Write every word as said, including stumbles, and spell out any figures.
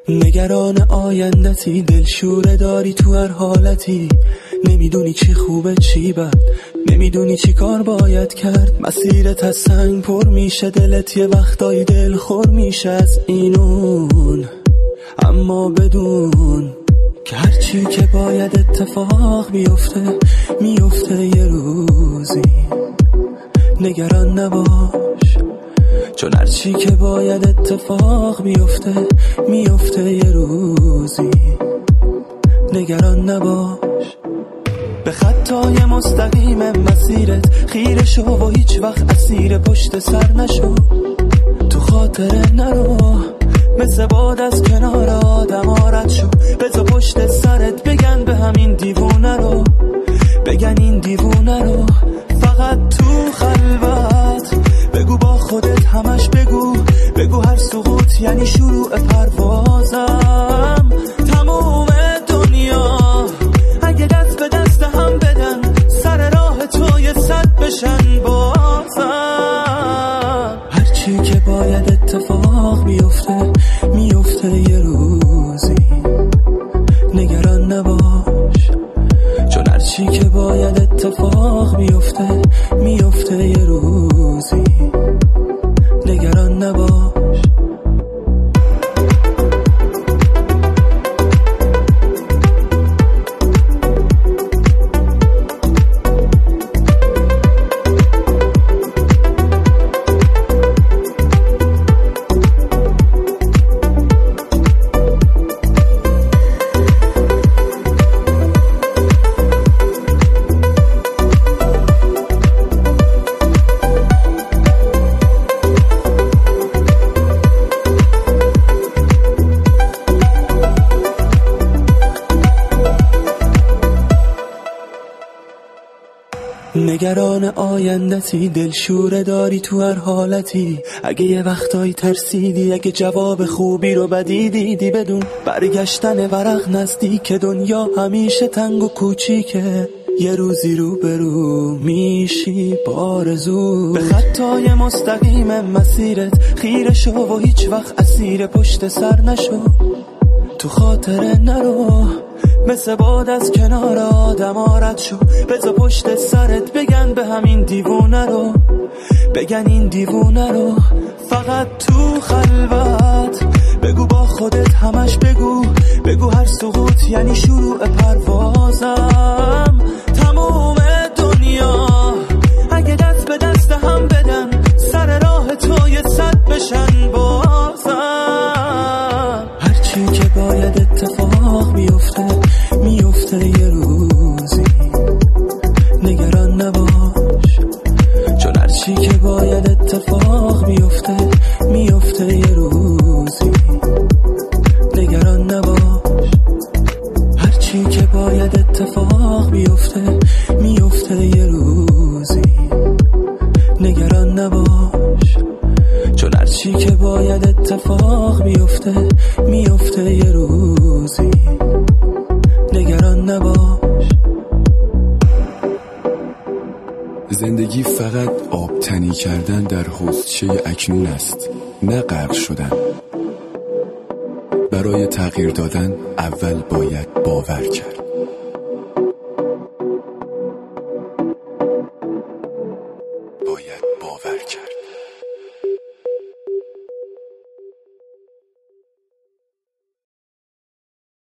نگران آیندتی، دلشوره داری تو هر حالتی. نمیدونی چی خوبه چی بد، نمیدونی چی کار باید کرد. مسیرت از سنگ پر میشه، دلت یه وقتایی دل خور میشه از اینون. اما بدون که هرچی که باید اتفاق بیفته میفته یه روزی. نگران نباش، چون هرچی که باید اتفاق بیفته میفته یه روزی. نگران نباش، به خطای مستقیم مسیرت خیره شو و هیچ وقت اسیر پشت سر نشو. تو خاطره نرو، مثل باد از کنار آدم رد شو. بذار پشت سرت بگن به همین دیوونه رو، بگن این دیوونه رو. فقط تو خلوت بگو با خودت، همش بگو بگو هر سقوط یعنی شروع پروازم. تموم دنیا اگه دست به دست هم بدن، سر راه تو یه صد بشن بازم. هرچی که باید اتفاق بیفته میفته یه روزی. نگران نباش، چون هرچی که باید اتفاق بیفته میفته یه روزی. نگران نباش. نگران آیندتی، دلشوره داری تو هر حالتی. اگه یه وقتایی ترسیدی، اگه جواب خوبی رو بدی دیدی، بدون برگشتن ورق نزدیک. دنیا همیشه تنگ و کوچیکه، یه روزی رو برو میشی بارزو. به خطای مستقیم مسیرت خیره شو و هیچ وقت اسیر پشت سر نشو. تو خاطره نرو، مثل باد از کنار آدم رد شو. بذار پشت سرت بگن به همین دیوونه رو، بگن این دیوونه رو. فقط تو خلوت بگو با خودت، همش بگو بگو هر سقوط یعنی شروع پروازم. تموم دنیا اگه دست به دست هم بدن، سر راه تو یه صد بشن بازم. هرچی که باید اتفاق بیفته میفته یه روزی. نگران نباش، چون هرچی که باید اتفاق بیفته میفته یه روزی. نگران نباش، هرچی که باید اتفاق بیفته میفته یه روزی. نگران نباش، چون هرچی که باید اتفاق بیفته میفته یه روزی. نگران نباش. زندگی فقط آبتنی کردن در حوضچه اکنون است، نه غرق شدن. برای تغییر دادن اول باید باور کرد.